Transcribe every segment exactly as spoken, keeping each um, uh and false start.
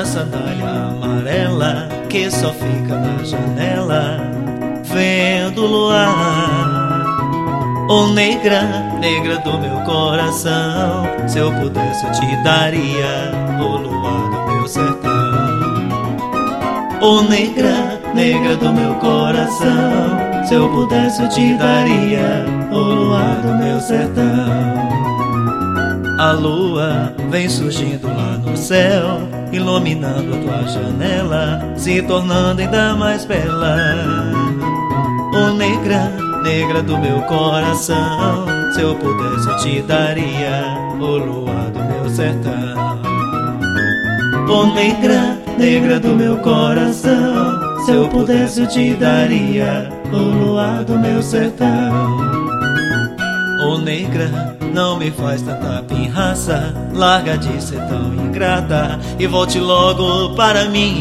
sandália amarela que só fica na janela vendo o luar. Oh negra, negra do meu coração, se eu pudesse eu te daria o luar do meu sertão. Oh negra, negra do meu coração, se eu pudesse eu te daria o luar do meu sertão. A lua vem surgindo lá no céu, iluminando a tua janela, se tornando ainda mais bela. Oh negra, negra do meu coração, se eu pudesse eu te daria o luar do meu sertão. Oh negra, negra do meu coração, se eu pudesse eu te daria o luar do meu sertão. Oh negra, não me faz tanta pirraça, larga de ser tão ingrata e volte logo para mim.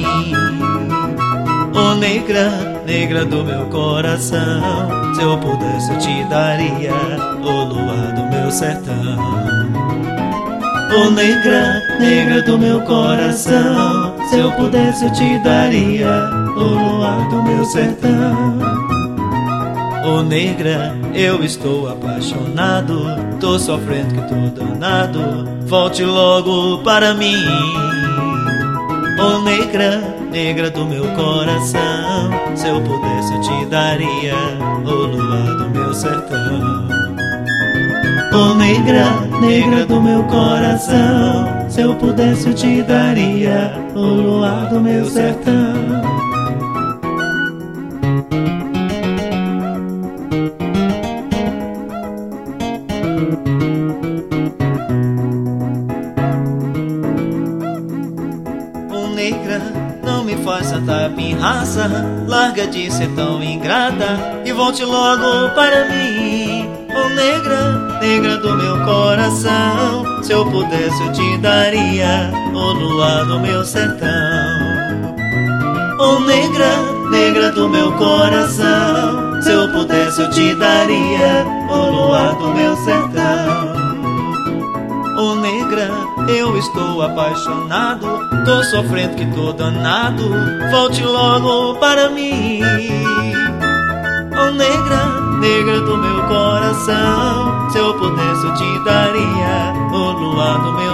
Oh negra, negra do meu coração, se eu pudesse eu te daria o luar do meu sertão. Oh negra, negra do meu coração, se eu pudesse eu te daria o luar do meu sertão. Oh negra, eu estou apaixonado, tô sofrendo que tô danado, volte logo para mim. Oh negra, negra do meu coração, se eu pudesse eu te daria o luar do meu sertão. Oh negra, negra do meu coração, se eu pudesse eu te daria o luar do meu sertão. Oh negra, não me faz tanta pirraça, larga de ser tão ingrata e volte logo para mim. Oh negra, negra do meu coração, se eu pudesse eu te daria o luar do meu sertão. Oh negra, negra do meu coração, se eu pudesse eu te daria o luar do meu sertão. Oh negra, eu estou apaixonado, tô sofrendo que tô danado, volte logo para mim. Oh negra, negra do meu coração, se eu pudesse eu te daria o luar do meu